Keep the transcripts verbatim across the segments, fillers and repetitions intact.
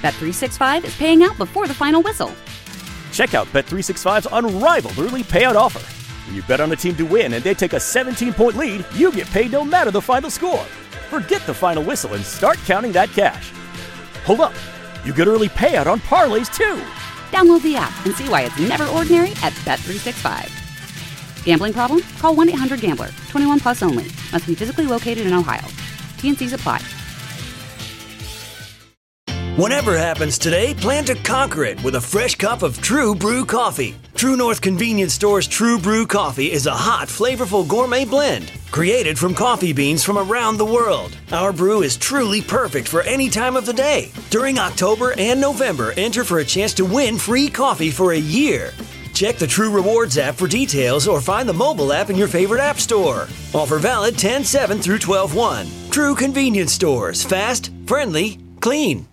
Bet three sixty-five is paying out before the final whistle. Check out Bet three sixty-five's unrivaled early payout offer. When you bet on a team to win and they take a seventeen-point lead, you get paid no matter the final score. Forget the final whistle and start counting that cash. Hold up. You get early payout on parlays, too. Download the app and see why it's never ordinary at Bet three sixty-five. Gambling problem? Call one eight hundred gambler. twenty-one plus only. Must be physically located in Ohio. T N Cs apply. Whatever happens today, plan to conquer it with a fresh cup of True Brew coffee. True North Convenience Store's True Brew coffee is a hot, flavorful gourmet blend created from coffee beans from around the world. Our brew is truly perfect for any time of the day. During October and November, enter for a chance to win free coffee for a year. Check the True Rewards app for details or find the mobile app in your favorite app store. Offer valid ten seven through twelve one. True Convenience Stores. Fast, friendly, clean.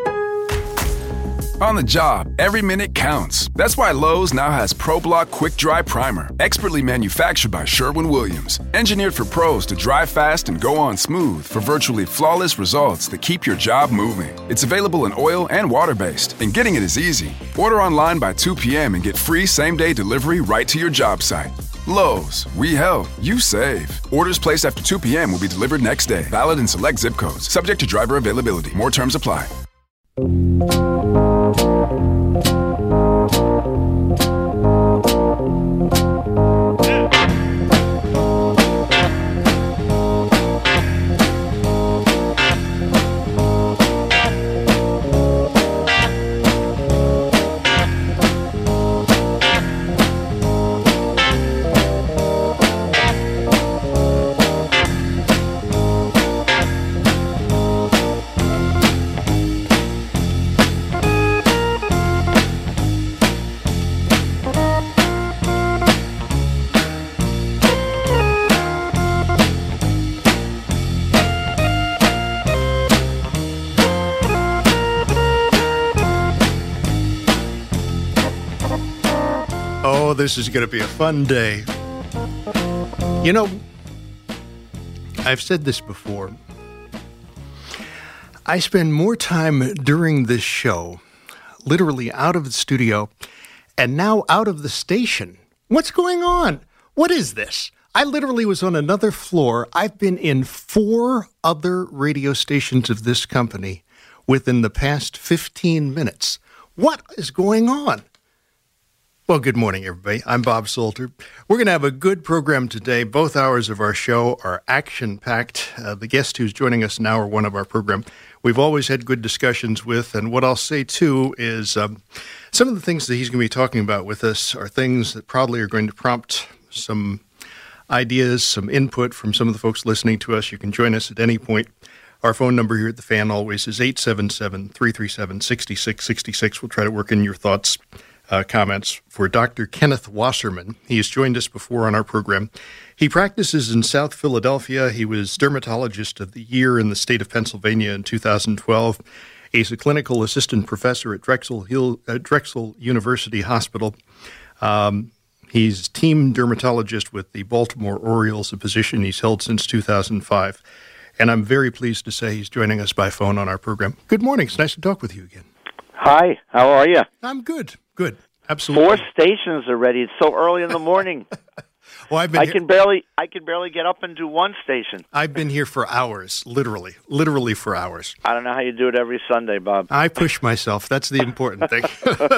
On the job, every minute counts. That's why Lowe's now has ProBlock Quick Dry Primer, expertly manufactured by Sherwin-Williams. Engineered for pros to dry fast and go on smooth for virtually flawless results that keep your job moving. It's available in oil and water-based, and getting it is easy. Order online by two p.m. and get free same-day delivery right to your job site. Lowe's, we help, you save. Orders placed after two p.m. will be delivered next day. Valid in select zip codes. Subject to driver availability. More terms apply. Oh, this is going to be a fun day. You know, I've said this before. I spend more time during this show, literally out of the studio, and now out of the station. What's going on? What is this? I literally was on another floor. I've been in four other radio stations of this company within the past fifteen minutes. What is going on? Well, good morning, everybody. I'm Bob Salter. We're going to have a good program today. Both hours of our show are action-packed. Uh, the guest who's joining us in hour one of our program, we've always had good discussions with. And what I'll say, too, is um, some of the things that he's going to be talking about with us are things that probably are going to prompt some ideas, some input from some of the folks listening to us. You can join us at any point. Our phone number here at the Fan always is eight seven seven, three three seven, six six six six. We'll try to work in your thoughts. Uh, comments for Doctor Kenneth Wasserman. He has joined us before on our program. He practices in South Philadelphia. He was Dermatologist of the Year in the state of Pennsylvania in two thousand twelve. He's a clinical assistant professor at Drexel, Hill, uh, Drexel University Hospital. Um, he's team dermatologist with the Baltimore Orioles, a position he's held since two thousand five. And I'm very pleased to say he's joining us by phone on our program. Good morning. It's nice to talk with you again. Hi. How are you? I'm good. Good. Absolutely. Four stations already. It's so early in the morning. Well, I've been I here. can barely I can barely get up and do one station. I've been here for hours, literally, literally for hours. I don't know how you do it every Sunday, Bob. I push myself. That's the important thing.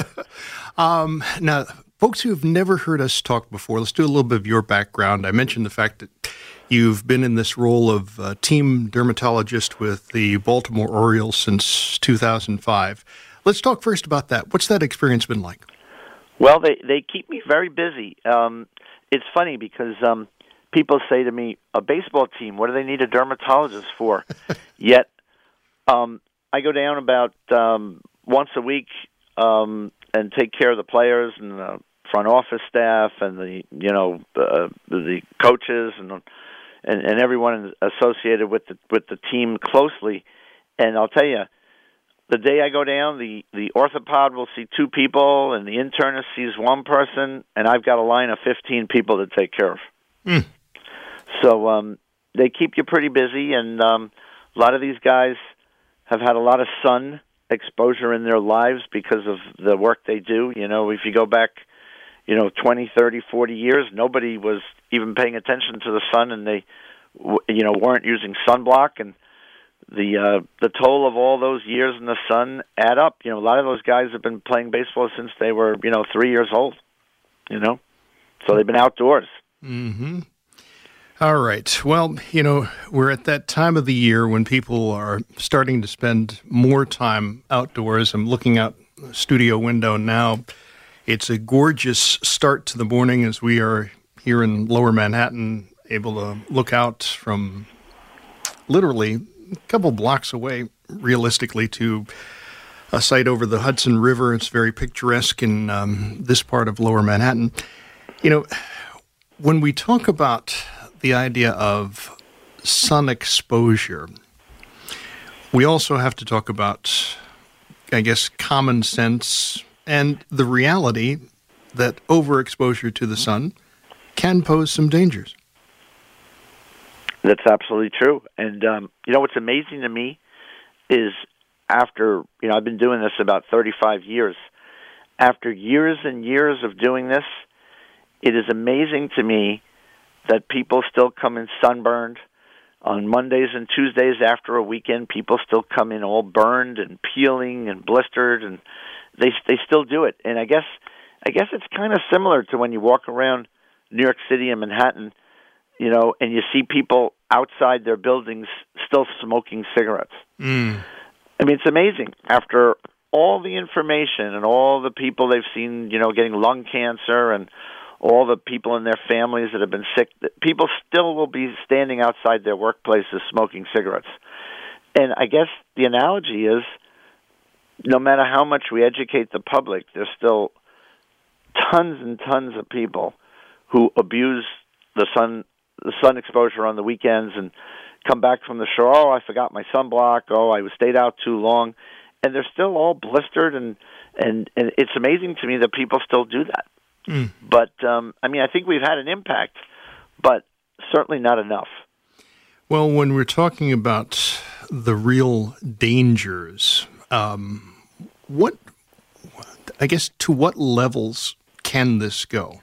um, now, folks who have never heard us talk before, let's do a little bit of your background. I mentioned the fact that you've been in this role of uh, team dermatologist with the Baltimore Orioles since two thousand five. Let's talk first about that. What's that experience been like? Well, they, they keep me very busy. Um, it's funny because um, people say to me, a baseball team, what do they need a dermatologist for? Yet um, I go down about um, once a week um, and take care of the players and the front office staff and the you know uh, the coaches and, and and everyone associated with the with the team closely. And I'll tell you, the day I go down, the, the orthopod will see two people, and the internist sees one person, and I've got a line of fifteen people to take care of. Mm. So um, they keep you pretty busy, and um, a lot of these guys have had a lot of sun exposure in their lives because of the work they do. You know, if you go back, you know, twenty, thirty, forty years, nobody was even paying attention to the sun, and they, you know, weren't using sunblock. And the uh, the toll of all those years in the sun add up. You know, a lot of those guys have been playing baseball since they were, you know, three years old. You know, so they've been outdoors. Mm-hmm. All right. Well, you know, we're at that time of the year when people are starting to spend more time outdoors. I'm looking out the studio window now. It's a gorgeous start to the morning as we are here in Lower Manhattan, able to look out from literally a couple blocks away, realistically, to a site over the Hudson River. It's very picturesque in um, this part of Lower Manhattan. You know, when we talk about the idea of sun exposure, we also have to talk about, I guess, common sense and the reality that overexposure to the sun can pose some dangers. That's absolutely true. And, um, you know, what's amazing to me is after, you know, I've been doing this about thirty-five years. After years and years of doing this, it is amazing to me that people still come in sunburned. On Mondays and Tuesdays after a weekend, people still come in all burned and peeling and blistered, and they they still do it. And I guess I guess it's kind of similar to when you walk around New York City and Manhattan, you know, and you see people outside their buildings still smoking cigarettes. Mm. I mean, it's amazing. After all the information and all the people they've seen, you know, getting lung cancer and all the people in their families that have been sick, people still will be standing outside their workplaces smoking cigarettes. And I guess the analogy is, no matter how much we educate the public, there's still tons and tons of people who abuse the sun, the sun exposure on the weekends and come back from the shore. Oh, I forgot my sunblock. Oh, I stayed out too long, and they're still all blistered. And and and it's amazing to me that people still do that. Mm. But, um, I mean, I think we've had an impact, but certainly not enough. Well, when we're talking about the real dangers, um, what, I guess, to what levels can this go?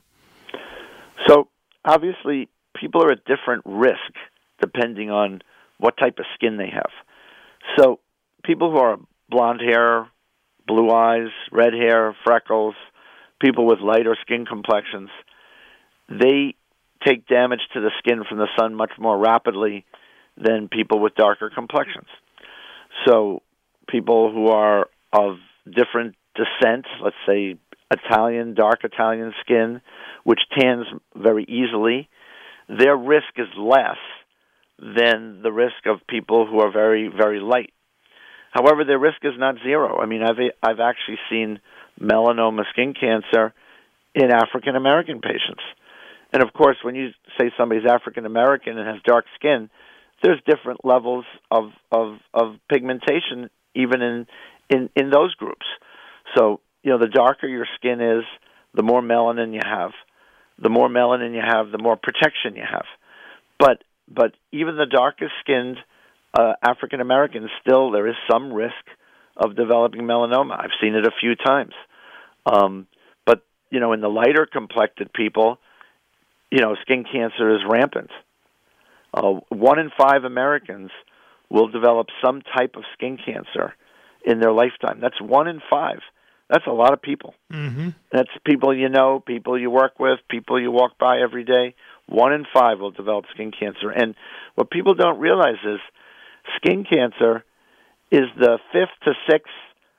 So, obviously, people are at different risk depending on what type of skin they have. So, people who are blonde hair, blue eyes, red hair, freckles, people with lighter skin complexions, they take damage to the skin from the sun much more rapidly than people with darker complexions. So people who are of different descent, let's say Italian, dark Italian skin, which tans very easily, their risk is less than the risk of people who are very, very light. However, their risk is not zero. I mean, I've I've actually seen melanoma skin cancer in African American patients. And of course, when you say somebody's African American and has dark skin, there's different levels of of, of pigmentation even in, in, in those groups. So, you know, the darker your skin is, the more melanin you have. The more melanin you have, the more protection you have. But but even the darkest skinned uh, African Americans, still there is some risk of developing melanoma. I've seen it a few times. Um, but, you know, in the lighter complected people, you know, skin cancer is rampant. Uh, one in five Americans will develop some type of skin cancer in their lifetime. That's one in five. That's a lot of people. Mm-hmm. That's people you know, people you work with, people you walk by every day. One in five will develop skin cancer. And what people don't realize is skin cancer is the fifth to sixth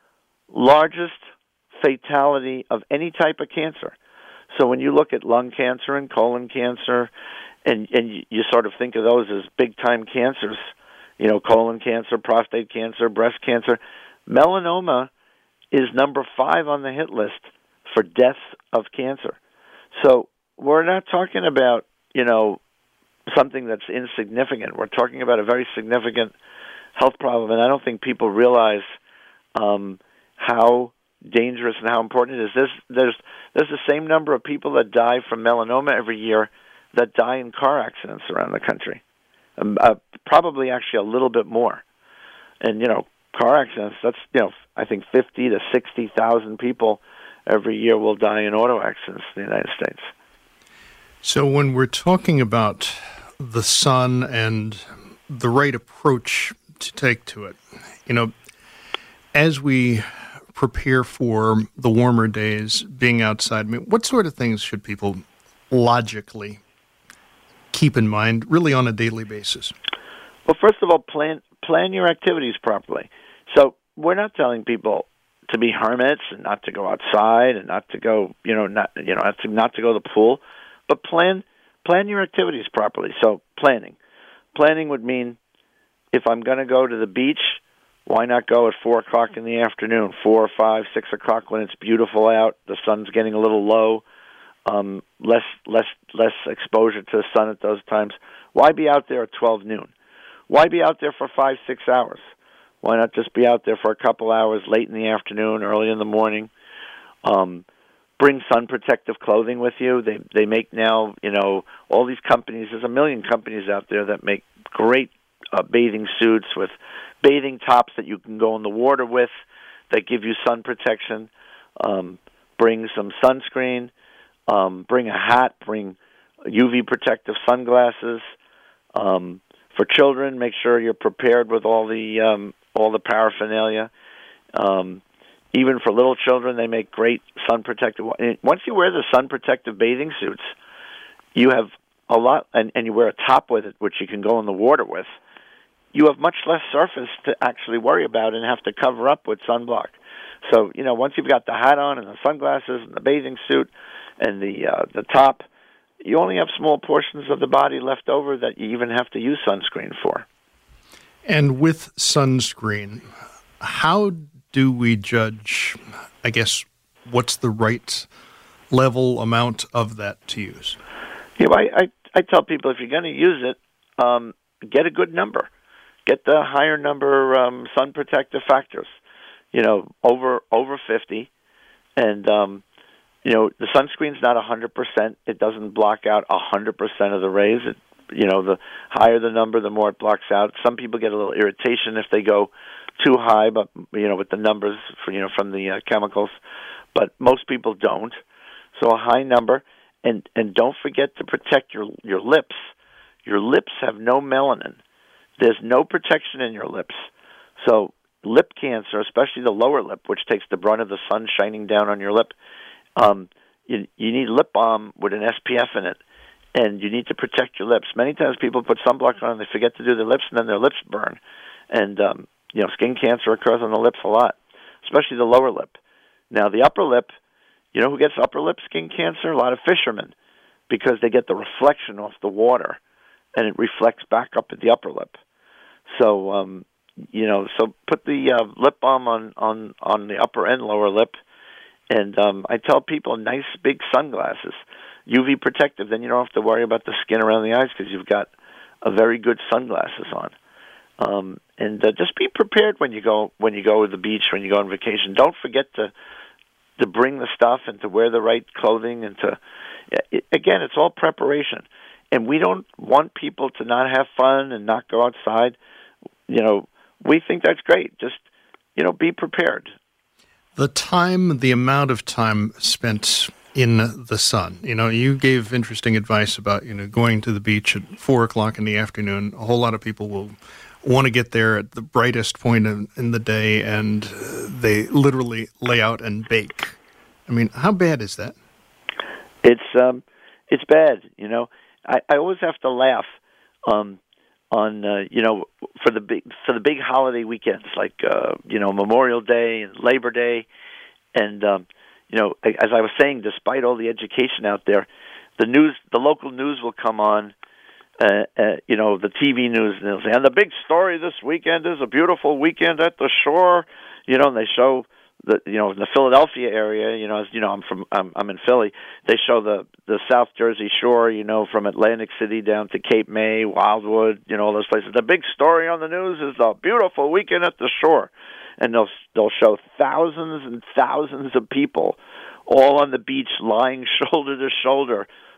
largest fatality of any type of cancer. So when you look at lung cancer and colon cancer, and, and you, you sort of think of those as big-time cancers, you know, colon cancer, prostate cancer, breast cancer, melanoma is number five on the hit list for deaths of cancer. So we're not talking about, you know, something that's insignificant. We're talking about a very significant health problem, and I don't think people realize um, how dangerous and how important it is. There's, there's, there's the same number of people that die from melanoma every year that die in car accidents around the country, um, uh, probably actually a little bit more. And, you know, car accidents. That's, you know, I think fifty to sixty thousand people every year will die in auto accidents in the United States. So when we're talking about the sun and the right approach to take to it, you know, as we prepare for the warmer days, being outside, I mean, what sort of things should people logically keep in mind, really on a daily basis? Well, first of all, plan plan your activities properly. So we're not telling people to be hermits and not to go outside and not to go, you know, not you know, not to, not to go to the pool, but plan plan your activities properly. So planning, planning would mean if I'm going to go to the beach, why not go at four o'clock in the afternoon, four, five, six o'clock when it's beautiful out, the sun's getting a little low, um, less less less exposure to the sun at those times. Why be out there at twelve noon? Why be out there for five, six hours? Why not just be out there for a couple hours late in the afternoon, early in the morning? Um, bring sun protective clothing with you. They they make now, you know, all these companies. There's a million companies out there that make great uh, bathing suits with bathing tops that you can go in the water with that give you sun protection. Um, bring some sunscreen. Um, bring a hat. Bring U V protective sunglasses. Um, for children, make sure you're prepared with all the um, all the paraphernalia. Um, even for little children, they make great sun protective. Once you wear the sun protective bathing suits, you have a lot, and, and you wear a top with it, which you can go in the water with. You have much less surface to actually worry about and have to cover up with sunblock. So, you know, once you've got the hat on and the sunglasses and the bathing suit and the uh, the top, you only have small portions of the body left over that you even have to use sunscreen for. And with sunscreen, how do we judge, I guess, what's the right level, amount of that to use? Yeah, I, I, I tell people if you're going to use it, um, get a good number. Get the higher number um, sun protective factors, you know, over over fifty. And, um, you know, the sunscreen's not one hundred percent. It doesn't block out one hundred percent of the rays. It, you know, the higher the number, the more it blocks out. Some people get a little irritation if they go too high, but, you know, with the numbers, for, you know, from the uh, chemicals. But most people don't. So a high number. And, and don't forget to protect your your lips. Your lips have no melanin. There's no protection in your lips. So lip cancer, especially the lower lip, which takes the brunt of the sun shining down on your lip, um, you, you need lip balm with an S P F in it, and you need to protect your lips. Many times people put sunblock on and they forget to do their lips, and then their lips burn. And, um, you know, skin cancer occurs on the lips a lot, especially the lower lip. Now, the upper lip, you know who gets upper lip skin cancer? A lot of fishermen, because they get the reflection off the water, and it reflects back up at the upper lip. So, um, you know, so put the uh, lip balm on, on, on the upper and lower lip. And um, I tell people nice big sunglasses, U V protective. Then you don't have to worry about the skin around the eyes because you've got a very good sunglasses on. Um, and uh, just be prepared when you go when you go to the beach, when you go on vacation. Don't forget to to bring the stuff and to wear the right clothing. And to it, again, it's all preparation. And we don't want people to not have fun and not go outside. You know, we think that's great. Just, you know, be prepared. The time, the amount of time spent in the sun. You know, you gave interesting advice about, you know, going to the beach at four o'clock in the afternoon. A whole lot of people will want to get there at the brightest point in, in the day, and they literally lay out and bake. I mean, how bad is that? It's um, it's bad. You know, I, I always have to laugh. Um, on uh, you know, for the big for the big holiday weekends like uh, you know, Memorial Day and Labor Day, and um, you know, as I was saying, despite all the education out there, the news, the local news will come on, uh, uh, you know, the T V news, and they'll say, and the big story this weekend is a beautiful weekend at the shore, you know, and they show the, you know, in the Philadelphia area, you know, as you know, I'm from, I'm, I'm in Philly. They show the the South Jersey shore, you know, from Atlantic City down to Cape May, Wildwood, you know, all those places. The big story on the news is the beautiful weekend at the shore, and they'll they'll show thousands and thousands of people all on the beach, lying shoulder to shoulder,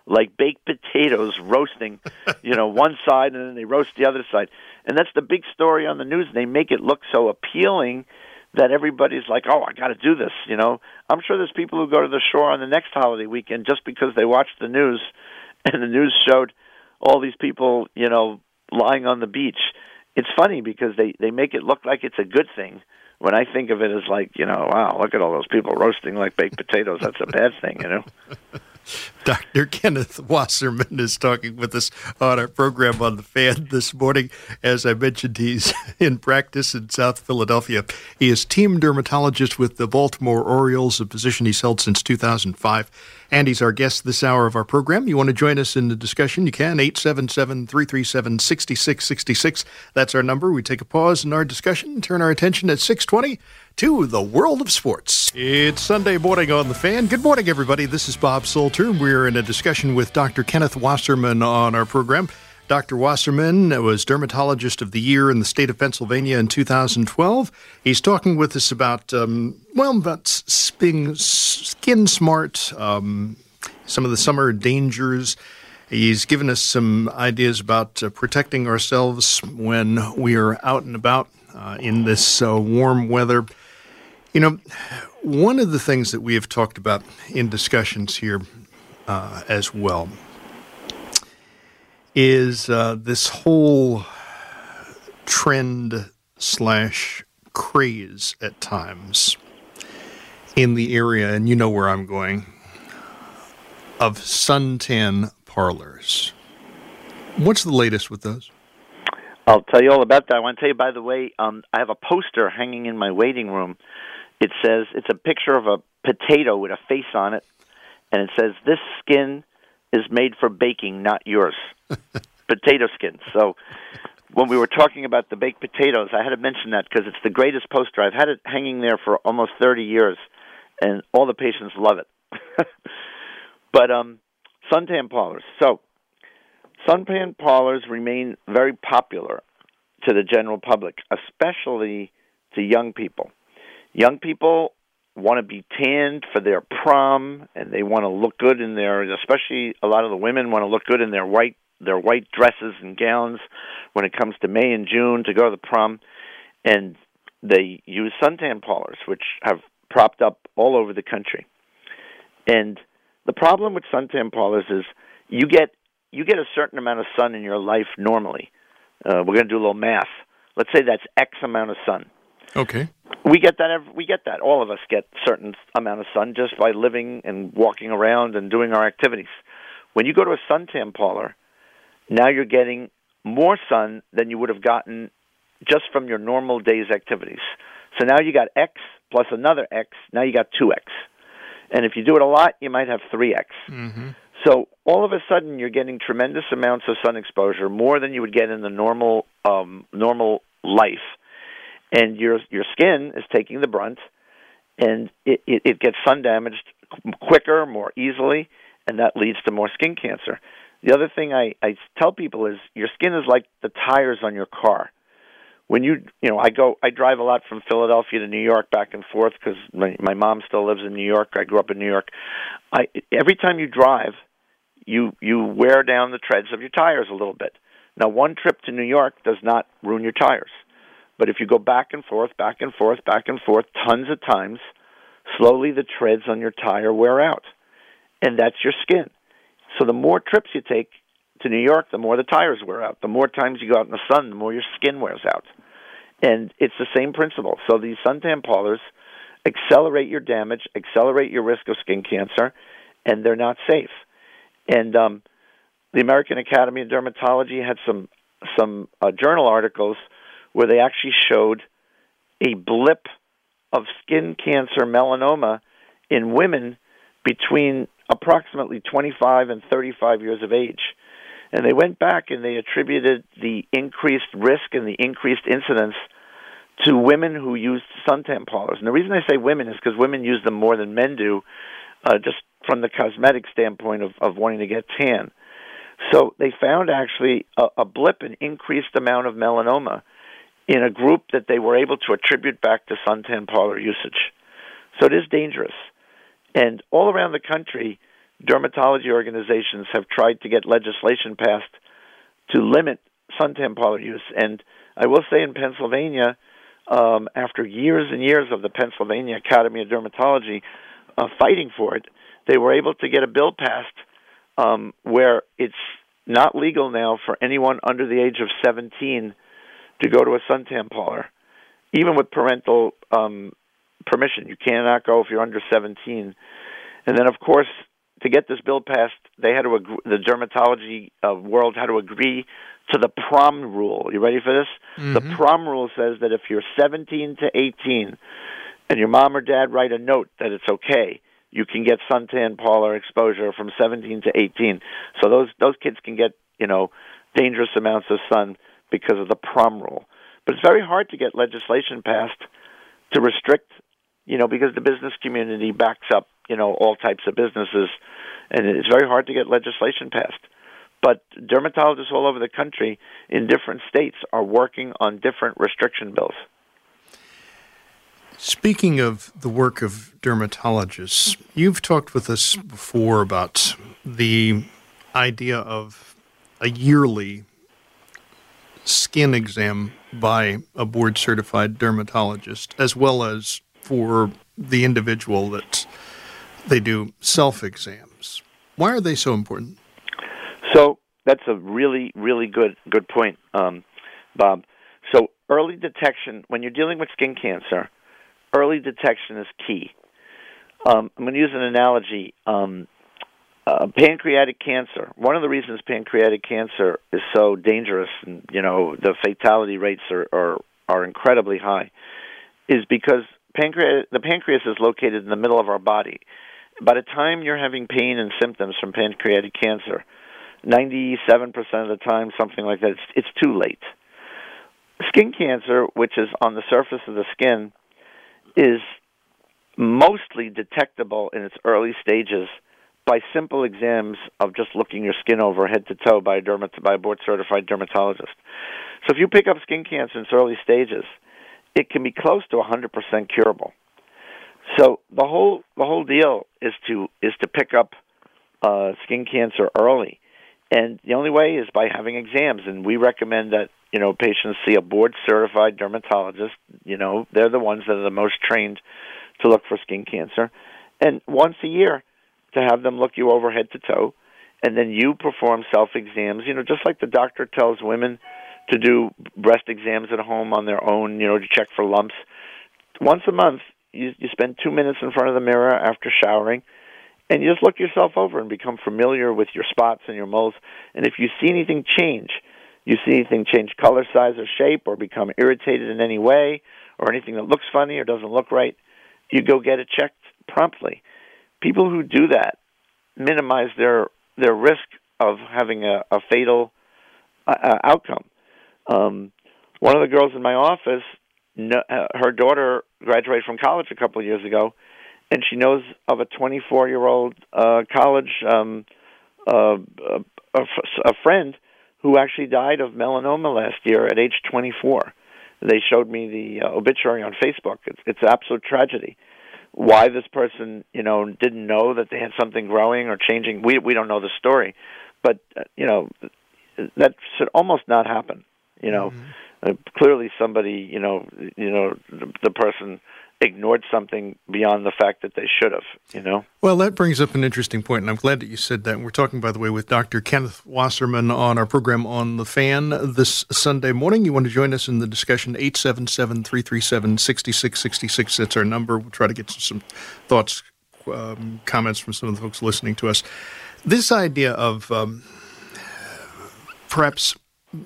like baked potatoes roasting, you know, one side and then they roast the other side. And that's the big story on the news. They make it look so appealing that everybody's like, oh, I got to do this, you know. I'm sure there's people who go to the shore on the next holiday weekend just because they watched the news and the news showed all these people, you know, lying on the beach. It's funny because they, they make it look like it's a good thing. When I think of it as like, you know, wow, look at all those people roasting like baked potatoes. That's a bad thing, you know. Doctor Kenneth Wasserman is talking with us on our program on The Fan this morning. As I mentioned, he's in practice in South Philadelphia. He is team dermatologist with the Baltimore Orioles, a position he's held since two thousand five. And he's our guest this hour of our program. You want to join us in the discussion? You can, eight seven seven, three three seven, six six six six. That's our number. We take a pause in our discussion and turn our attention at six twenty to the world of sports. It's Sunday morning on The Fan. Good morning, everybody. This is Bob Salter. We're in a discussion with Doctor Kenneth Wasserman on our program. Doctor Wasserman was Dermatologist of the Year in the state of Pennsylvania in two thousand twelve. He's talking with us about, um, well, about being skin smart, um, some of the summer dangers. He's given us some ideas about uh, protecting ourselves when we are out and about uh, in this uh, warm weather. You know, one of the things that we have talked about in discussions here uh, as well is uh, this whole trend slash craze at times in the area, and you know where I'm going, of suntan parlors. What's the latest with those? I'll tell you all about that. I want to tell you, by the way, um, I have a poster hanging in my waiting room. It says, it's a picture of a potato with a face on it, and it says, this skin is made for baking, not yours. Potato skin. So when we were talking about the baked potatoes, I had to mention that because it's the greatest poster. I've had it hanging there for almost thirty years, and all the patients love it. But um, suntan parlors. So suntan parlors remain very popular to the general public, especially to young people. Young people want to be tanned for their prom, and they want to look good in their, especially a lot of the women want to look good in their white their white dresses and gowns when it comes to May and June to go to the prom. And they use suntan parlors, which have propped up all over the country. And the problem with suntan parlors is you get you get a certain amount of sun in your life normally. Uh, we're going to do a little math. Let's say that's X amount of sun. Okay. We get that. Every, we get that. All of us get a certain amount of sun just by living and walking around and doing our activities. When you go to a suntan parlor, now you're getting more sun than you would have gotten just from your normal day's activities. So now you got X plus another X. Now you got two X. And if you do it a lot, you might have three X. Mm-hmm. So all of a sudden, you're getting tremendous amounts of sun exposure, more than you would get in the normal um, normal life. And your your skin is taking the brunt, and it, it, it gets sun damaged quicker, more easily, and that leads to more skin cancer. The other thing I, I tell people is your skin is like the tires on your car. When you, you know, I go, I drive a lot from Philadelphia to New York back and forth because my, my mom still lives in New York. I grew up in New York. I, every time you drive, you you wear down the treads of your tires a little bit. Now, one trip to New York does not ruin your tires. But if you go back and forth, back and forth, back and forth, tons of times, slowly the treads on your tire wear out. And that's your skin. So the more trips you take to New York, the more the tires wear out. The more times you go out in the sun, the more your skin wears out. And it's the same principle. So these suntan parlors accelerate your damage, accelerate your risk of skin cancer, and they're not safe. And um, the American Academy of Dermatology had some, some uh, journal articles where they actually showed a blip of skin cancer melanoma in women between approximately twenty-five and thirty-five years of age. And they went back and they attributed the increased risk and the increased incidence to women who used suntan parlors. And the reason I say women is because women use them more than men do, uh, just from the cosmetic standpoint of, of wanting to get tan. So they found actually a, a blip, an increased amount of melanoma in a group that they were able to attribute back to suntan parlor usage. So it is dangerous. And all around the country, dermatology organizations have tried to get legislation passed to limit suntan parlor use. And I will say in Pennsylvania, um, after years and years of the Pennsylvania Academy of Dermatology uh, fighting for it, they were able to get a bill passed um, where it's not legal now for anyone under the age of seventeen to go to a suntan parlor, even with parental um, permission. You cannot go if you're under seventeen. And then, of course, to get this bill passed, they had to agree, the dermatology uh, world had to agree to the prom rule. You ready for this? Mm-hmm. The prom rule says that if you're seventeen to eighteen and your mom or dad write a note that it's okay, you can get suntan parlor exposure from seventeen to eighteen. So those those kids can get, you know, dangerous amounts of sun because of the prom rule. But it's very hard to get legislation passed to restrict, you know, because the business community backs up, you know, all types of businesses, and it's very hard to get legislation passed. But dermatologists all over the country in different states are working on different restriction bills. Speaking of the work of dermatologists, you've talked with us before about the idea of a yearly skin exam by a board-certified dermatologist, as well as for the individual that they do self-exams. Why are they so important? So that's a really, really good good point, um, Bob. So early detection, when you're dealing with skin cancer, early detection is key. Um, I'm going to use an analogy. Um, uh, pancreatic cancer, one of the reasons pancreatic cancer is so dangerous and, you know, the fatality rates are, are, are incredibly high, is because pancreas, the pancreas is located in the middle of our body. By the time you're having pain and symptoms from pancreatic cancer, ninety-seven percent of the time, something like that, it's, it's too late. Skin cancer, which is on the surface of the skin, is mostly detectable in its early stages by simple exams of just looking your skin over head to toe by a, dermat- by a board-certified dermatologist. So if you pick up skin cancer in its early stages, it can be close to one hundred percent curable. So the whole the whole deal is to is to pick up uh, skin cancer early, and the only way is by having exams. And we recommend that, you know, patients see a board-certified dermatologist. You know, they're the ones that are the most trained to look for skin cancer, and once a year to have them look you over head to toe, and then you perform self-exams. You know, just like the doctor tells women to do breast exams at home on their own, you know, to check for lumps. Once a month, you, you spend two minutes in front of the mirror after showering, and you just look yourself over and become familiar with your spots and your moles. And if you see anything change, you see anything change color, size, or shape, or become irritated in any way, or anything that looks funny or doesn't look right, you go get it checked promptly. People who do that minimize their their risk of having a, a fatal uh, outcome. Um, one of the girls in my office, no, uh, her daughter graduated from college a couple of years ago, and she knows of a twenty-four-year-old uh, college um, uh, a, a friend who actually died of melanoma last year at age twenty-four. They showed me the uh, obituary on Facebook. It's, it's absolute tragedy. Why this person, you know, didn't know that they had something growing or changing, we we don't know the story. But, uh, you know, that should almost not happen. You know, mm-hmm. uh, clearly somebody, you know, you know, the, the person ignored something beyond the fact that they should have, you know? Well, that brings up an interesting point, and I'm glad that you said that. And we're talking, by the way, with Doctor Kenneth Wasserman on our program On the Fan this Sunday morning. You want to join us in the discussion, eight seven seven, three three seven, six six six six. That's our number. We'll try to get some thoughts, um, comments from some of the folks listening to us. This idea of um, perhaps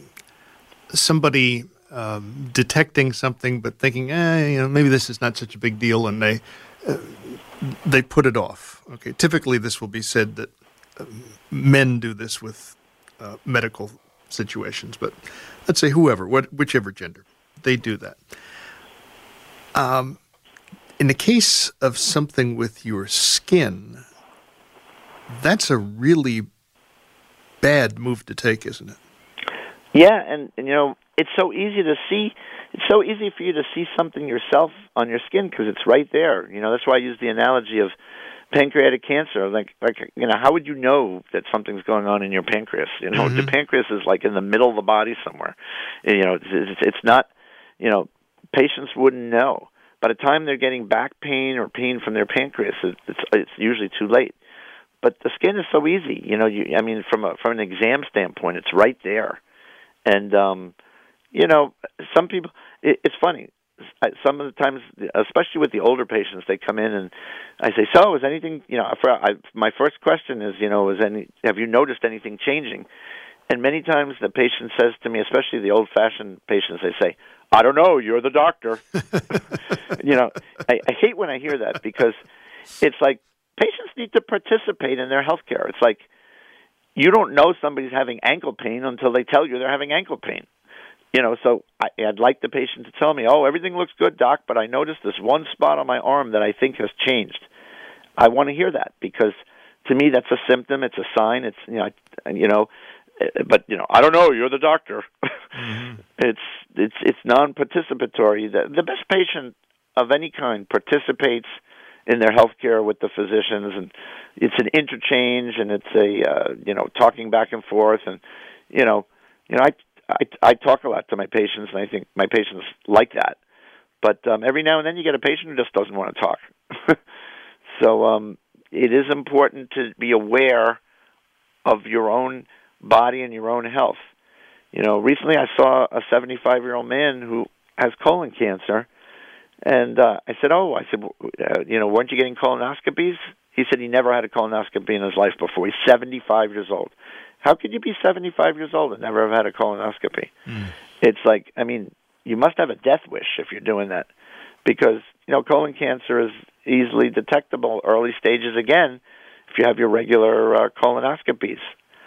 somebody Um, detecting something, but thinking, eh, you know, maybe this is not such a big deal, and they uh, they put it off. Okay, typically this will be said that uh, men do this with uh, medical situations, but let's say whoever, what, whichever gender, they do that. Um, in the case of something with your skin, that's a really bad move to take, isn't it? Yeah, and, and you know, it's so easy to see it's so easy for you to see something yourself on your skin because it's right there. You know, that's why I use the analogy of pancreatic cancer. Like, like you know, how would you know that something's going on in your pancreas? You know, mm-hmm. the pancreas is like in the middle of the body somewhere. You know, it's, it's, it's not. You know, patients wouldn't know. By the time they're getting back pain or pain from their pancreas, it's, it's usually too late. But the skin is so easy. You know, you, I mean, from a, from an exam standpoint, it's right there. And um, you know, some people. It, it's funny. Some of the times, especially with the older patients, they come in and I say, "So, is anything?" You know, for, I, my first question is, you know, is any? Have you noticed anything changing? And many times the patient says to me, especially the old-fashioned patients, they say, "I don't know. You're the doctor." You know, I, I hate when I hear that because it's like patients need to participate in their health care. It's like you don't know somebody's having ankle pain until they tell you they're having ankle pain. You know, so I, I'd like the patient to tell me, "Oh, everything looks good, doc, but I noticed this one spot on my arm that I think has changed." I want to hear that because to me that's a symptom, it's a sign, it's you know, you know, but you know, I don't know, you're the doctor. Mm-hmm. It's it's it's non-participatory. The, the best patient of any kind participates in their health care with the physicians, and it's an interchange, and it's a uh, you know, talking back and forth, and you know, you know, I. I, I talk a lot to my patients, and I think my patients like that. But um, every now and then you get a patient who just doesn't want to talk. So um, it is important to be aware of your own body and your own health. You know, recently I saw a seventy-five-year-old man who has colon cancer, and uh, I said, "Oh, I said, uh, you know, weren't you getting colonoscopies?" He said he never had a colonoscopy in his life before. He's seventy-five years old. How could you be seventy-five years old and never have had a colonoscopy? Mm. It's like, I mean, you must have a death wish if you're doing that because, you know, colon cancer is easily detectable early stages again if you have your regular uh, colonoscopies.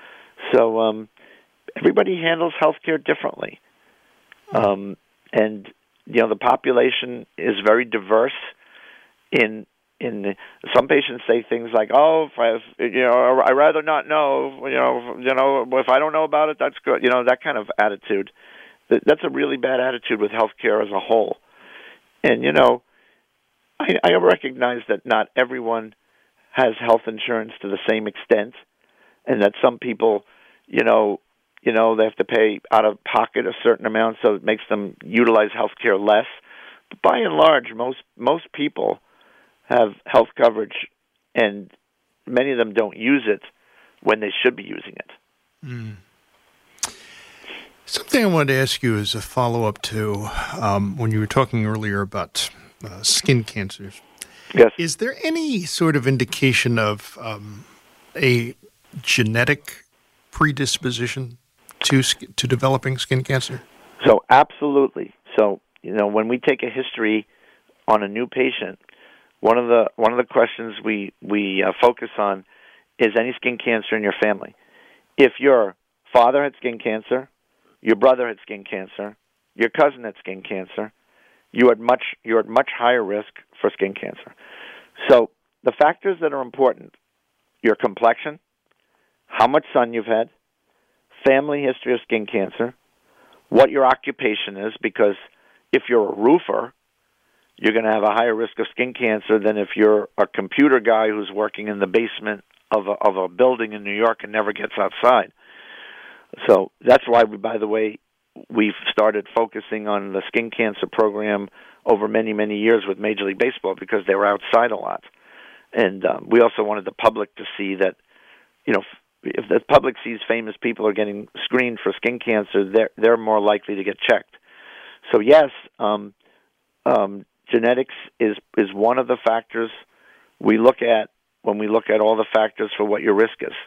So um, everybody handles healthcare differently. Um, and, you know, the population is very diverse in In the, some patients say things like, "Oh, if I, you know, I rather not know. You know, you know, if I don't know about it, that's good." You know, that kind of attitude. That's a really bad attitude with healthcare as a whole. And you know, I, I recognize that not everyone has health insurance to the same extent, and that some people, you know, you know, they have to pay out of pocket a certain amount, so it makes them utilize healthcare less. But by and large, most most people have health coverage, and many of them don't use it when they should be using it. Mm. Something I wanted to ask you as a follow-up to um, when you were talking earlier about uh, skin cancers. Yes. Is there any sort of indication of um, a genetic predisposition to to developing skin cancer? So absolutely. So, you know, when we take a history on a new patient, One of the one of the questions we we uh, focus on is any skin cancer in your family. If your father had skin cancer, your brother had skin cancer, your cousin had skin cancer, you had much you're at much higher risk for skin cancer. So the factors that are important: your complexion, how much sun you've had, family history of skin cancer, what your occupation is, because if you're a roofer, you're going to have a higher risk of skin cancer than if you're a computer guy who's working in the basement of a, of a building in New York and never gets outside. So that's why, we, by the way, we've started focusing on the skin cancer program over many, many years with Major League Baseball because they were outside a lot. And um, we also wanted the public to see that, you know, if the public sees famous people are getting screened for skin cancer, they're, they're more likely to get checked. So, yes, um, um, genetics is, is one of the factors we look at when we look at all the factors for what your risk is.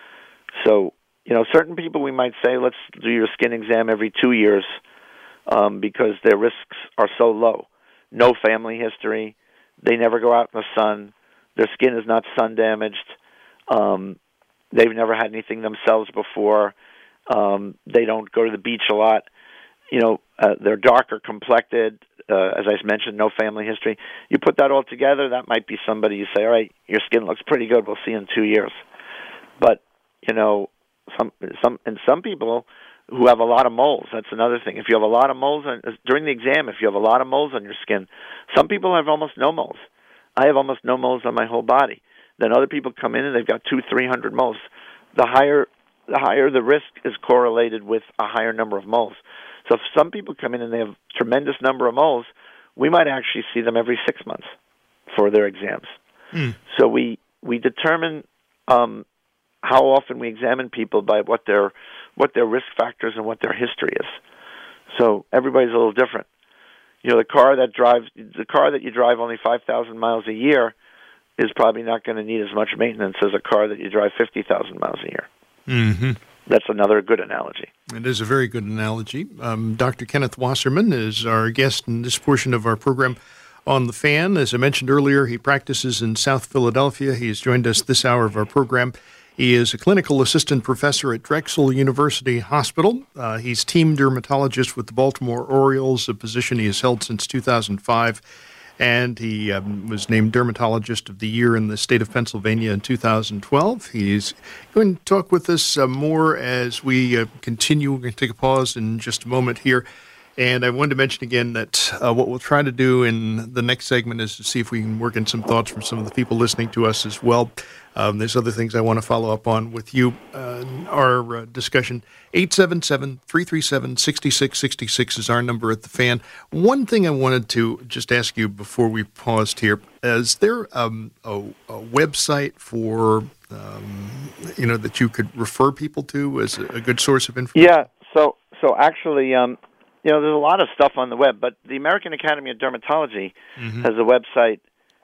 So, you know, certain people we might say, let's do your skin exam every two years um, because their risks are so low. No family history. They never go out in the sun. Their skin is not sun damaged. Um, they've never had anything themselves before. Um, they don't go to the beach a lot. You know, uh, they're darker complected. Uh, as I mentioned, no family history. You put that all together, that might be somebody you say, all right, your skin looks pretty good. We'll see you in two years. But, you know, some some and some people who have a lot of moles. That's another thing. If you have a lot of moles on, during the exam, if you have a lot of moles on your skin, some people have almost no moles. I have almost no moles on my whole body. Then other people come in and they've got two, three hundred moles. The higher, the higher the risk is correlated with a higher number of moles. So if some people come in and they have a tremendous number of moles, we might actually see them every six months for their exams. Mm. So we we determine um, how often we examine people by what their what their risk factors and what their history is. So everybody's a little different. You know, the car that drives the car that you drive only five thousand miles a year is probably not going to need as much maintenance as a car that you drive fifty thousand miles a year. Mm-hmm. That's another good analogy. It is a very good analogy. Um, Doctor Kenneth Wasserman is our guest in this portion of our program on The Fan. As I mentioned earlier, he practices in South Philadelphia. He has joined us this hour of our program. He is a clinical assistant professor at Drexel University Hospital. Uh, he's team dermatologist with the Baltimore Orioles, a position he has held since two thousand five. And he um, was named Dermatologist of the Year in the state of Pennsylvania in two thousand twelve. He's going to talk with us uh, more as we uh, continue. We're going to take a pause in just a moment here. And I wanted to mention again that uh, what we'll try to do in the next segment is to see if we can work in some thoughts from some of the people listening to us as well. Um, there's other things I want to follow up on with you. Uh, our uh, discussion, eight seven seven, three three seven, six six six six is our number at The Fan. One thing I wanted to just ask you before we paused here, is there um, a, a website for, um, you know, that you could refer people to as a, a good source of information? Yeah, so so actually, um, you know, there's a lot of stuff on the web, but the American Academy of Dermatology mm-hmm. has a website,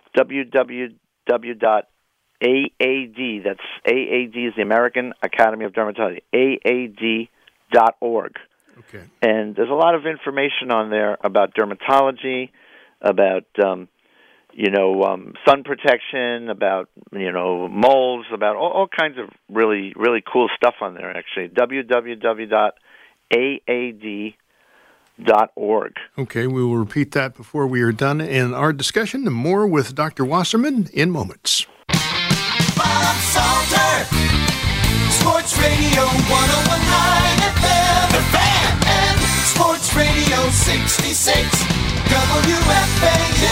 w w w dot A A D, that's A A D is the American Academy of Dermatology, A A D dot org. Okay. And there's a lot of information on there about dermatology, about, um, you know, um, sun protection, about, you know, moles, about all, all kinds of really, really cool stuff on there, actually. w w w dot A A D dot org. Okay, we will repeat that before we are done in our discussion, and more with Doctor Wasserman in moments. Bob Salter, Sports Radio one oh one point nine F M, The Fan, and Sports Radio sixty-six, W F A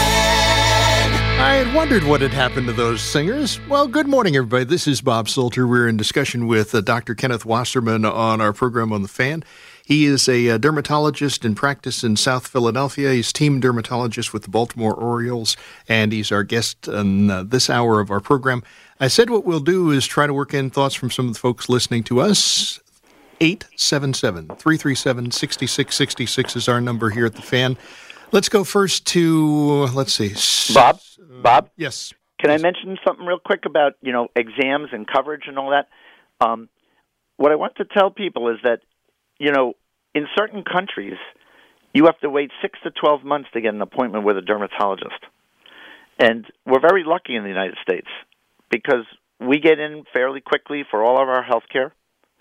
N. I had wondered what had happened to those singers. Well, good morning, everybody. This is Bob Salter. We're in discussion with uh, Doctor Kenneth Wasserman on our program on The Fan. He is a uh, dermatologist in practice in South Philadelphia. He's team dermatologist with the Baltimore Orioles, and he's our guest in uh, this hour of our program. I said what we'll do is try to work in thoughts from some of the folks listening to us. eight seven seven, three three seven, six six six six is our number here at The Fan. Let's go first to, let's see. Bob? Bob? Yes. Can I mention something real quick about, you know, exams and coverage and all that? Um, what I want to tell people is that, you know, in certain countries, you have to wait six to twelve months to get an appointment with a dermatologist. And we're very lucky in the United States because we get in fairly quickly for all of our health care.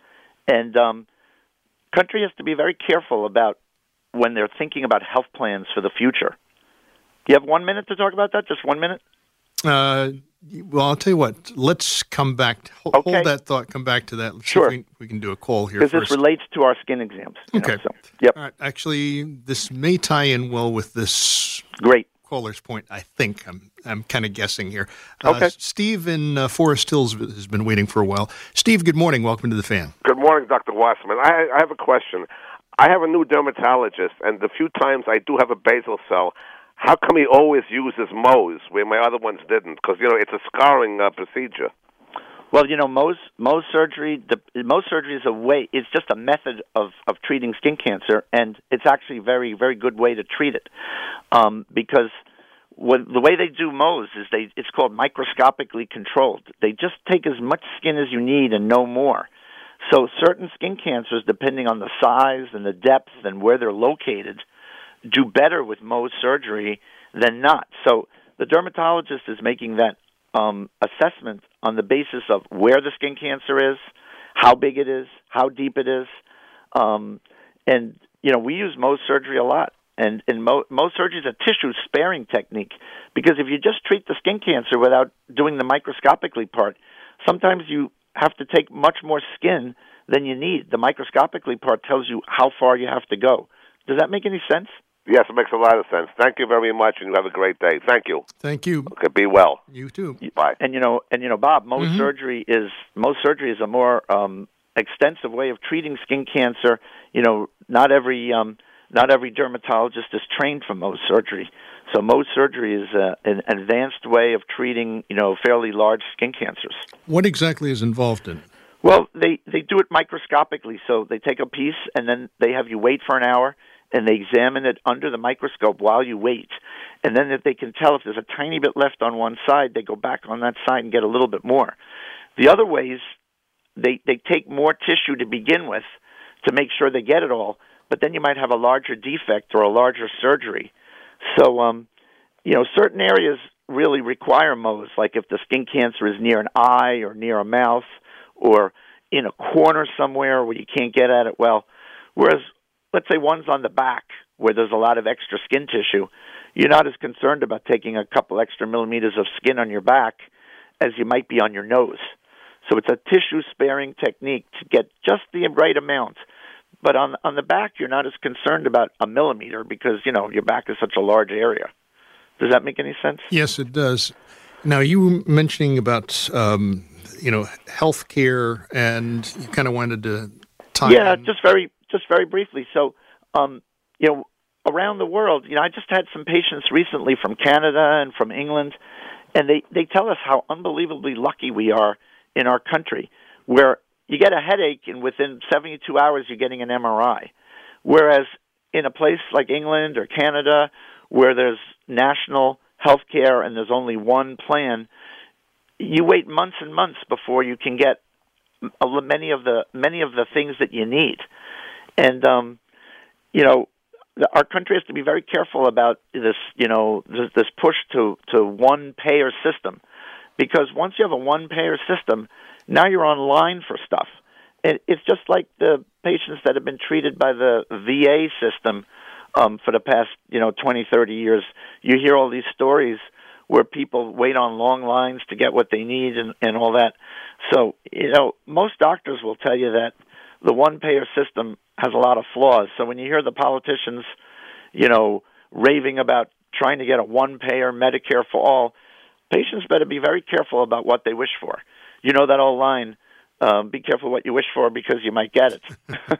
And um, country has to be very careful about when they're thinking about health plans for the future. Do you have one minute to talk about that? Just one minute? Uh, well, I'll tell you what. Let's come back. Hold, okay. hold that thought. Come back to that. Let's sure. see if we, we can do a call here Because first. this relates to our skin exams. Okay. Know, so, yep. All right. Actually, this may tie in well with this Great. caller's point, I think. I'm I'm kind of guessing here. Okay. Uh, Steve in uh, Forest Hills has been waiting for a while. Steve, good morning. Welcome to The Fan. Good morning, Doctor Wasserman. I, I have a question. I have a new dermatologist, and the few times I do have a basal cell, how come he always uses Mohs where my other ones didn't? Because, you know, it's a scarring uh, procedure. Well, you know, Mohs, Mohs surgery, the, Mohs surgery is a way, it's just a method of, of treating skin cancer, and it's actually a very, very good way to treat it. Um, because what, the way they do Mohs is they it's called microscopically controlled. They just take as much skin as you need and no more. So certain skin cancers, depending on the size and the depth and where they're located, do better with Mohs surgery than not. So the dermatologist is making that um, assessment on the basis of where the skin cancer is, how big it is, how deep it is. Um, and, you know, we use Mohs surgery a lot. And, and Mohs, Mohs surgery is a tissue-sparing technique because if you just treat the skin cancer without doing the microscopically part, sometimes you have to take much more skin than you need. The microscopically part tells you how far you have to go. Does that make any sense? Yes, it makes a lot of sense. Thank you very much, and you have a great day. Thank you. Thank you. Okay, be well. You too. Bye. And you know, and you know, Bob, most Mm-hmm. surgery is most surgery is a more um, extensive way of treating skin cancer. You know, not every um, not every dermatologist is trained for Mohs surgery. So Mohs surgery is uh, an advanced way of treating, you know, fairly large skin cancers. What exactly is involved in it? Well, they, they do it microscopically. So they take a piece and then they have you wait for an hour and they examine it under the microscope while you wait. And then if they can tell if there's a tiny bit left on one side, they go back on that side and get a little bit more. The other ways, they, they take more tissue to begin with to make sure they get it all, but then you might have a larger defect or a larger surgery. So, um, you know, certain areas really require Mohs, like if the skin cancer is near an eye or near a mouth or in a corner somewhere where you can't get at it well. Whereas, let's say one's on the back where there's a lot of extra skin tissue, you're not as concerned about taking a couple extra millimeters of skin on your back as you might be on your nose. So it's a tissue-sparing technique to get just the right amount. But on on the back, you're not as concerned about a millimeter because, you know, your back is such a large area. Does that make any sense? Yes, it does. Now, you were mentioning about, um, you know, healthcare, and you kind of wanted to tie Yeah, in. just very just very briefly. So, um, you know, around the world, you know, I just had some patients recently from Canada and from England, and they, they tell us how unbelievably lucky we are in our country, where you get a headache, and within seventy-two hours, you're getting an M R I. Whereas in a place like England or Canada, where there's national health care and there's only one plan, you wait months and months before you can get many of the many of the things that you need. And, um, you know, our country has to be very careful about this, you know, this, this push to, to one-payer system. Because once you have a one-payer system, now you're online for stuff. It, it's just like the patients that have been treated by the V A system um, for the past, you know, twenty, thirty years. You hear all these stories where people wait on long lines to get what they need and, and all that. So, you know, most doctors will tell you that the one-payer system has a lot of flaws. So when you hear the politicians, you know, raving about trying to get a one-payer Medicare for all, patients better be very careful about what they wish for. You know that old line, um, be careful what you wish for because you might get it.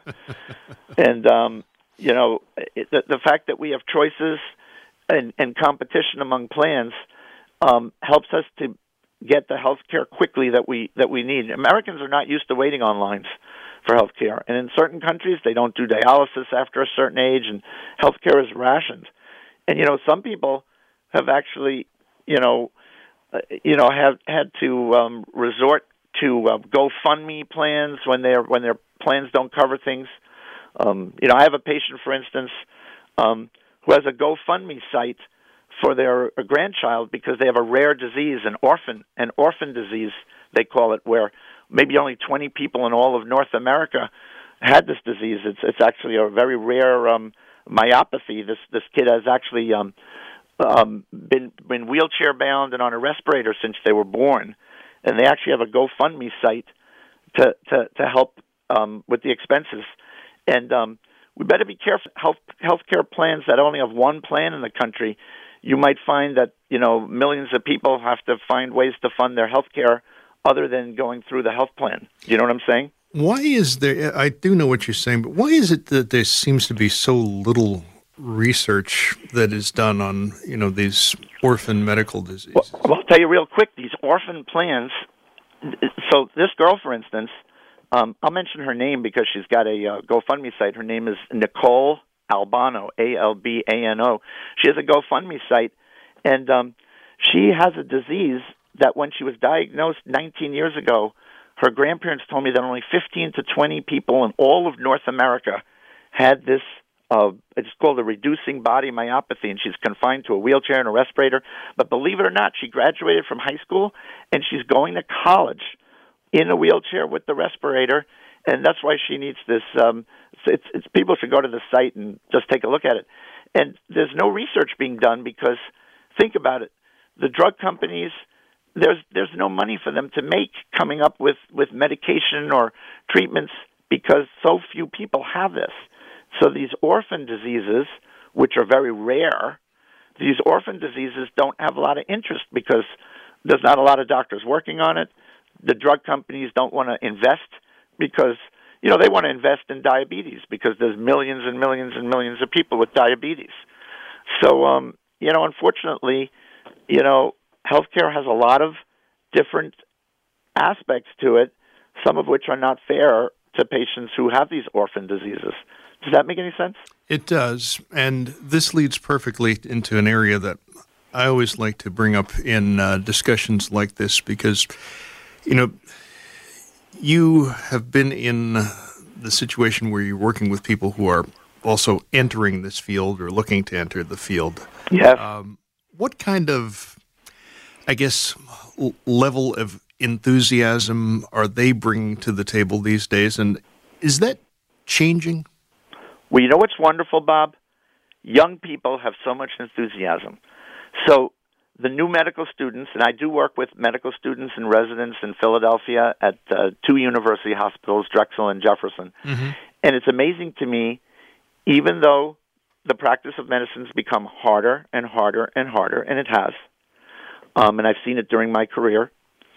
And, um, you know, it, the, the fact that we have choices and, and competition among plans um, helps us to get the health care quickly that we that we need. Americans are not used to waiting on lines for health care. And in certain countries, they don't do dialysis after a certain age, and health care is rationed. And, you know, some people have actually, you know, uh, you know, have had to um, resort to uh, GoFundMe plans when their when their plans don't cover things. Um, you know, I have a patient, for instance, um, who has a GoFundMe site for their grandchild because they have a rare disease, an orphan, an orphan disease, they call it, where maybe only twenty people in all of North America had this disease. It's it's actually a very rare um, myopathy. This this kid has actually um, um, been been wheelchair bound and on a respirator since they were born, and they actually have a GoFundMe site to to to help um, with the expenses. And um, we better be careful. Health healthcare plans that only have one plan in the country, you might find that, you know, millions of people have to find ways to fund their health care other than going through the health plan. You know what I'm saying? Why is there, I do know what you're saying, but why is it that there seems to be so little research that is done on, you know, these orphan medical diseases? Well, well, I'll tell you real quick, these orphan plans, so this girl, for instance, um, I'll mention her name because she's got a uh, GoFundMe site. Her name is Nicole Albano, A L B A N O. She has a GoFundMe site, and um, she has a disease that when she was diagnosed nineteen years ago, her grandparents told me that only fifteen to twenty people in all of North America had this, uh, it's called a reducing body myopathy, and she's confined to a wheelchair and a respirator. But believe it or not, she graduated from high school, and she's going to college in a wheelchair with the respirator, and that's why she needs this. Um, it's, it's people should go to the site and just take a look at it. And there's no research being done because, think about it, the drug companies, there's there's no money for them to make coming up with, with medication or treatments because so few people have this. So these orphan diseases, which are very rare, these orphan diseases don't have a lot of interest because there's not a lot of doctors working on it. The drug companies don't want to invest because, you know, they want to invest in diabetes because there's millions and millions and millions of people with diabetes. So, um, you know, unfortunately, you know, healthcare has a lot of different aspects to it, some of which are not fair to patients who have these orphan diseases. Does that make any sense? It does, and this leads perfectly into an area that I always like to bring up in uh, discussions like this because, you know, you have been in the situation where you're working with people who are also entering this field or looking to enter the field. Yes. Um, what kind of, I guess, l- level of enthusiasm are they bringing to the table these days, and is that changing? Well, you know what's wonderful, Bob? Young people have so much enthusiasm. So the new medical students, and I do work with medical students and residents in Philadelphia at uh, two university hospitals, Drexel and Jefferson. Mm-hmm. And it's amazing to me, even though the practice of medicine's become harder and harder and harder, and it has, um, and I've seen it during my career,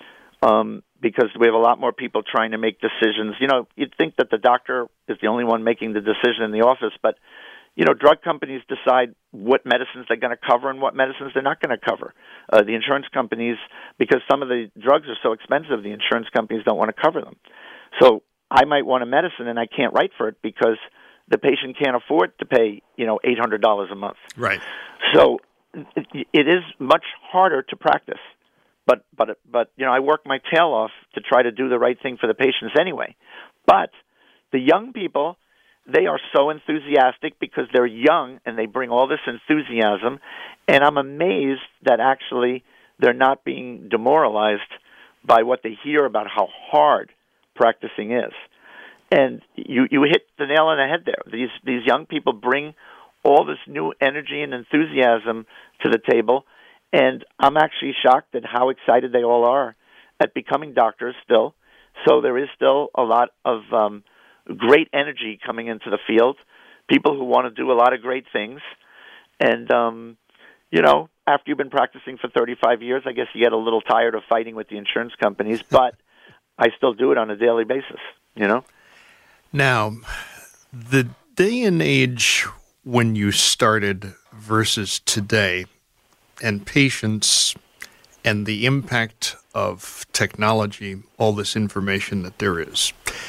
um, because we have a lot more people trying to make decisions. You know, you'd think that the doctor is the only one making the decision in the office, but you know, drug companies decide what medicines they're going to cover and what medicines they're not going to cover. Uh, the insurance companies, because some of the drugs are so expensive, the insurance companies don't want to cover them. So I might want a medicine and I can't write for it because the patient can't afford to pay, you know, eight hundred dollars a month. Right. So it, it is much harder to practice. But, but, but, you know, I work my tail off to try to do the right thing for the patients anyway. But the young people, they are so enthusiastic because they're young and they bring all this enthusiasm. And I'm amazed that actually they're not being demoralized by what they hear about how hard practicing is. And you, you hit the nail on the head there. These, these young people bring all this new energy and enthusiasm to the table. And I'm actually shocked at how excited they all are at becoming doctors still. So there is still a lot of um, great energy coming into the field, people who want to do a lot of great things. And, um, you know, after you've been practicing for thirty-five years, I guess you get a little tired of fighting with the insurance companies, but I still do it on a daily basis, you know? Now, the day and age when you started versus today, and patients and the impact of technology, all this information that there is.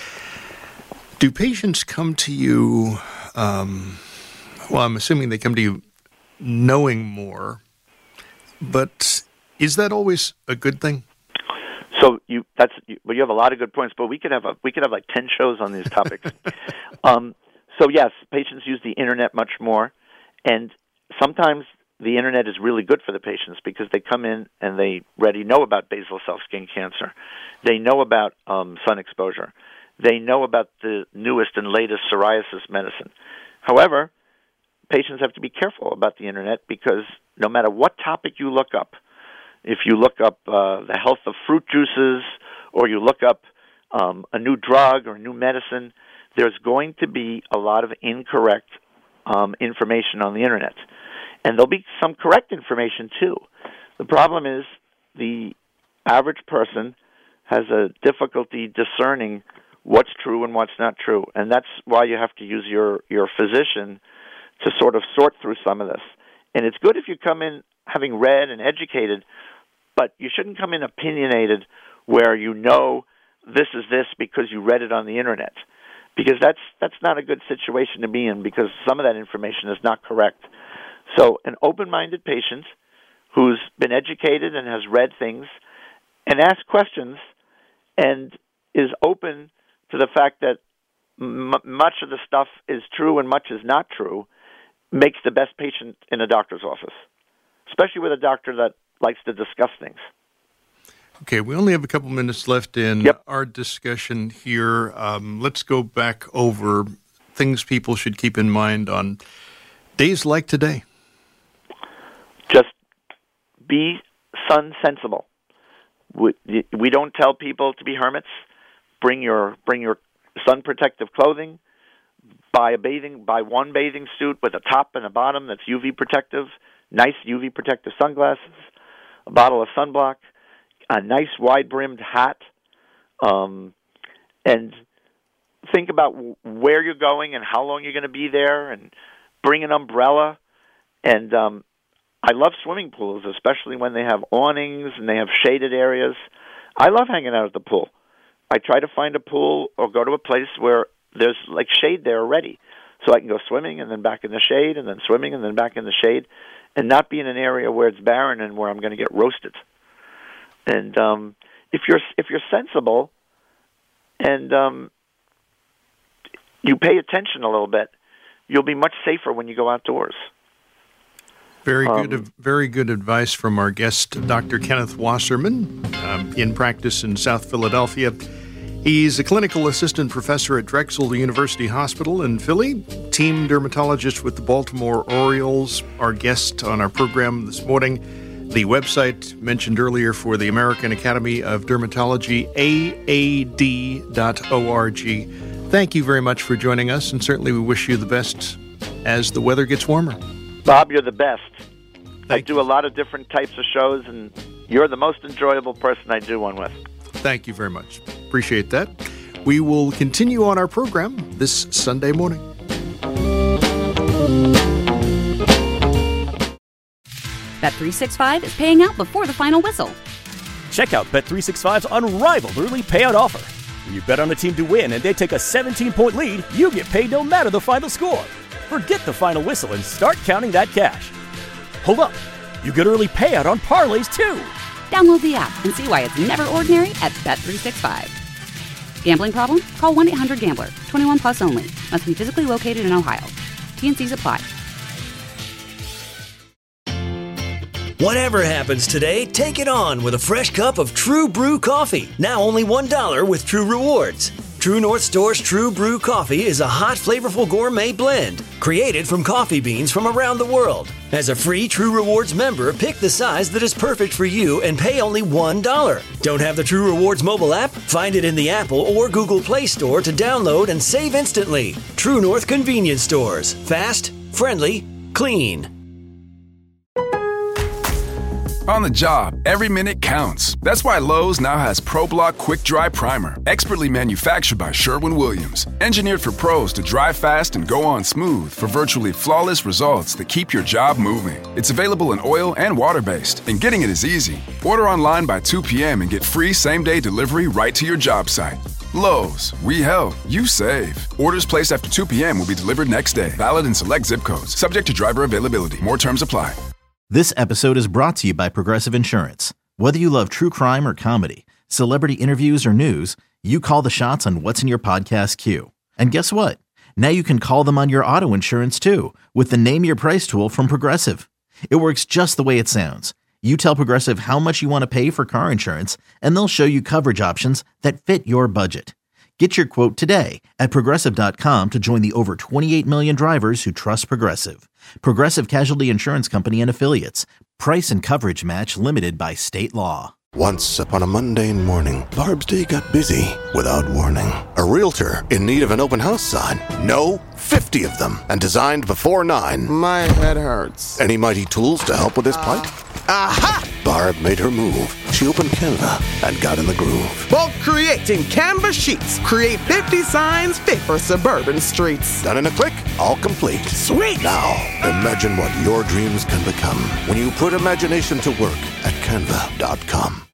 Do patients come to you, um, well, I'm assuming they come to you knowing more, but is that always a good thing? So you that's you, well, you have a lot of good points, but we could have a we could have like ten shows on these topics. um, so yes, patients use the internet much more, and sometimes the internet is really good for the patients because they come in and they already know about basal cell skin cancer. They know about um, sun exposure. They know about the newest and latest psoriasis medicine. However, patients have to be careful about the internet because no matter what topic you look up, if you look up uh, the health of fruit juices or you look up um, a new drug or a new medicine, there's going to be a lot of incorrect um, information on the internet. And there'll be some correct information, too. The problem is the average person has a difficulty discerning what's true and what's not true. And that's why you have to use your, your physician to sort of sort through some of this. And it's good if you come in having read and educated, but you shouldn't come in opinionated where you know this is this because you read it on the internet. Because that's that's not a good situation to be in because some of that information is not correct. So an open-minded patient who's been educated and has read things and asked questions and is open to the fact that m- much of the stuff is true and much is not true makes the best patient in a doctor's office, especially with a doctor that likes to discuss things. Okay, we only have a couple minutes left in yep. our discussion here. Um, let's go back over things people should keep in mind on days like today. Just be sun sensible. We, we don't tell people to be hermits. Bring your bring your sun protective clothing. Buy a bathing, buy one bathing suit with a top and a bottom that's U V protective. Nice U V protective sunglasses. A bottle of sunblock. A nice wide brimmed hat. Um, and think about where you're going and how long you're going to be there, and bring an umbrella. And um, I love swimming pools, especially when they have awnings and they have shaded areas. I love hanging out at the pool. I try to find a pool or go to a place where there's like shade there already, so I can go swimming and then back in the shade and then swimming and then back in the shade, and not be in an area where it's barren and where I'm going to get roasted. And um, if you're if you're sensible and um, you pay attention a little bit, you'll be much safer when you go outdoors. Very Um, good, very good advice from our guest, Doctor Kenneth Wasserman, um, in practice in South Philadelphia. He's a clinical assistant professor at Drexel University Hospital in Philly, team dermatologist with the Baltimore Orioles, our guest on our program this morning. The website mentioned earlier for the American Academy of Dermatology, A A D dot org. Thank you very much for joining us, and certainly we wish you the best as the weather gets warmer. Bob, you're the best. Thank I do a lot of different types of shows, and you're the most enjoyable person I do one with. Thank you very much. Appreciate that. We will continue on our program this Sunday morning. Bet three sixty-five is paying out before the final whistle. Check out Bet three sixty-five's unrivaled early payout offer. When you bet on a team to win and they take a seventeen-point lead, you get paid no matter the final score. Forget the final whistle and start counting that cash. Hold up. You get early payout on parlays, too. Download the app and see why it's never ordinary at Bet three sixty-five. Gambling problem? Call one eight hundred gambler. twenty-one plus only. Must be physically located in Ohio. T and Cs apply. Whatever happens today, take it on with a fresh cup of True Brew coffee. Now only one dollar with True Rewards. True North Store's True Brew Coffee is a hot, flavorful gourmet blend created from coffee beans from around the world. As a free True Rewards member, pick the size that is perfect for you and pay only one dollar. Don't have the True Rewards mobile app? Find it in the Apple or Google Play Store to download and save instantly. True North Convenience Stores. Fast, friendly, clean. On the job, every minute counts. That's why Lowe's now has ProBlock Quick Dry Primer, expertly manufactured by Sherwin-Williams. Engineered for pros to dry fast and go on smooth for virtually flawless results that keep your job moving. It's available in oil and water-based, and getting it is easy. Order online by two p.m. and get free same-day delivery right to your job site. Lowe's, we help, you save. Orders placed after two p.m. will be delivered next day. Valid in select zip codes. Subject to driver availability. More terms apply. This episode is brought to you by Progressive Insurance. Whether you love true crime or comedy, celebrity interviews or news, you call the shots on what's in your podcast queue. And guess what? Now you can call them on your auto insurance too with the Name Your Price tool from Progressive. It works just the way it sounds. You tell Progressive how much you want to pay for car insurance, and they'll show you coverage options that fit your budget. Get your quote today at Progressive dot com to join the over twenty-eight million drivers who trust Progressive. Progressive Casualty Insurance Company and Affiliates. Price and coverage match limited by state law. Once upon a mundane morning, Barb's day got busy without warning. A realtor in need of an open house sign. No, fifty of them, and designed before nine. My head hurts. Any mighty tools to help with this plight? Aha! Barb made her move. She opened Canva and got in the groove. Bulk creating Canva sheets. Create fifty signs fit for suburban streets. Done in a click, all complete. Sweet! Now, imagine what your dreams can become when you put imagination to work at Canva dot com.